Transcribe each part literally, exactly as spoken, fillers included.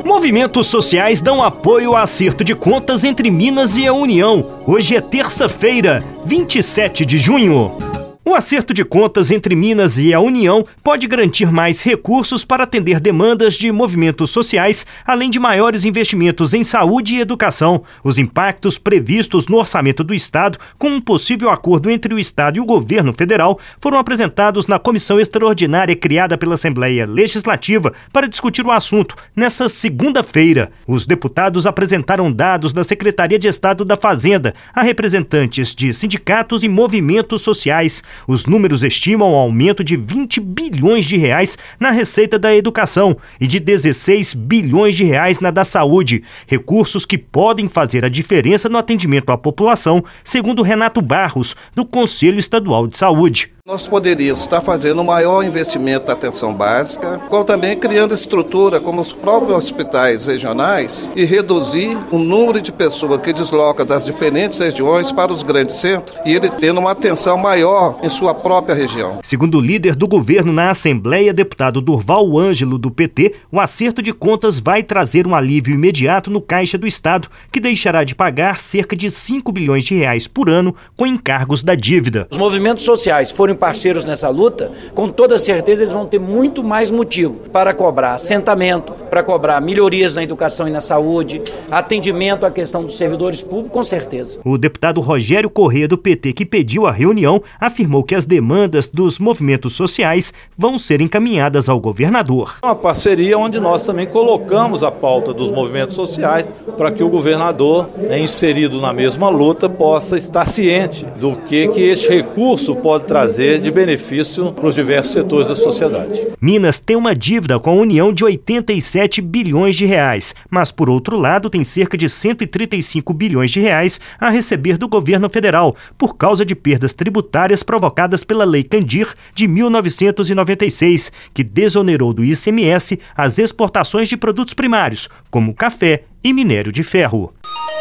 Movimentos sociais dão apoio ao acerto de contas entre Minas e a União. Hoje é terça-feira, vinte e sete de junho. O acerto de contas entre Minas e a União pode garantir mais recursos para atender demandas de movimentos sociais, além de maiores investimentos em saúde e educação. Os impactos previstos no orçamento do Estado, com um possível acordo entre o Estado e o governo federal, foram apresentados na comissão extraordinária criada pela Assembleia Legislativa para discutir o assunto nesta segunda-feira. Os deputados apresentaram dados da Secretaria de Estado da Fazenda a representantes de sindicatos e movimentos sociais. Os números estimam um aumento de vinte bilhões de reais na receita da educação e de dezesseis bilhões de reais na da saúde, recursos que podem fazer a diferença no atendimento à população, segundo Renato Barros, do Conselho Estadual de Saúde. Nós poderíamos estar fazendo um maior investimento na atenção básica, como também criando estrutura como os próprios hospitais regionais e reduzir o número de pessoas que desloca das diferentes regiões para os grandes centros e ele tendo uma atenção maior em sua própria região. Segundo o líder do governo na Assembleia, deputado Durval Ângelo, do P T, o acerto de contas vai trazer um alívio imediato no caixa do Estado, que deixará de pagar cerca de cinco bilhões de reais por ano com encargos da dívida. Os movimentos sociais foram parceiros nessa luta, com toda certeza eles vão ter muito mais motivo para cobrar assentamento, para cobrar melhorias na educação e na saúde, atendimento à questão dos servidores públicos, com certeza. O deputado Rogério Corrêa, do P T, que pediu a reunião, afirmou que as demandas dos movimentos sociais vão ser encaminhadas ao governador. Uma parceria onde nós também colocamos a pauta dos movimentos sociais para que o governador, inserido na mesma luta, possa estar ciente do que, que este recurso pode trazer de benefício para os diversos setores da sociedade. Minas tem uma dívida com a União de oitenta e sete bilhões de reais, mas por outro lado tem cerca de cento e trinta e cinco bilhões de reais a receber do governo federal por causa de perdas tributárias provocadas pela Lei Candir de mil novecentos e noventa e seis, que desonerou do I C M S as exportações de produtos primários, como café e minério de ferro.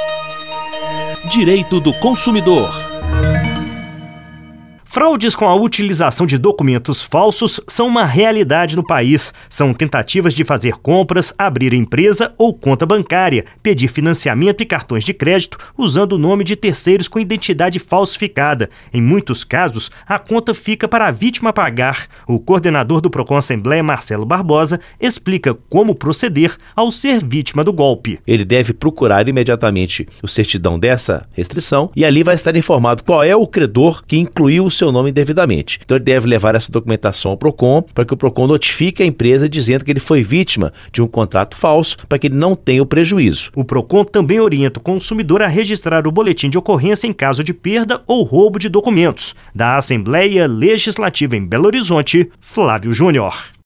Direito do consumidor. Fraudes com a utilização de documentos falsos são uma realidade no país. São tentativas de fazer compras, abrir empresa ou conta bancária, pedir financiamento e cartões de crédito usando o nome de terceiros com identidade falsificada. Em muitos casos, a conta fica para a vítima pagar. O coordenador do Procon Assembleia, Marcelo Barbosa, explica como proceder ao ser vítima do golpe. Ele deve procurar imediatamente o certidão dessa restrição e ali vai estar informado qual é o credor que incluiu o seu nome indevidamente. Então ele deve levar essa documentação ao Procon para que o Procon notifique a empresa dizendo que ele foi vítima de um contrato falso para que ele não tenha o prejuízo. O Procon também orienta o consumidor a registrar o boletim de ocorrência em caso de perda ou roubo de documentos. Da Assembleia Legislativa em Belo Horizonte, Flávio Júnior.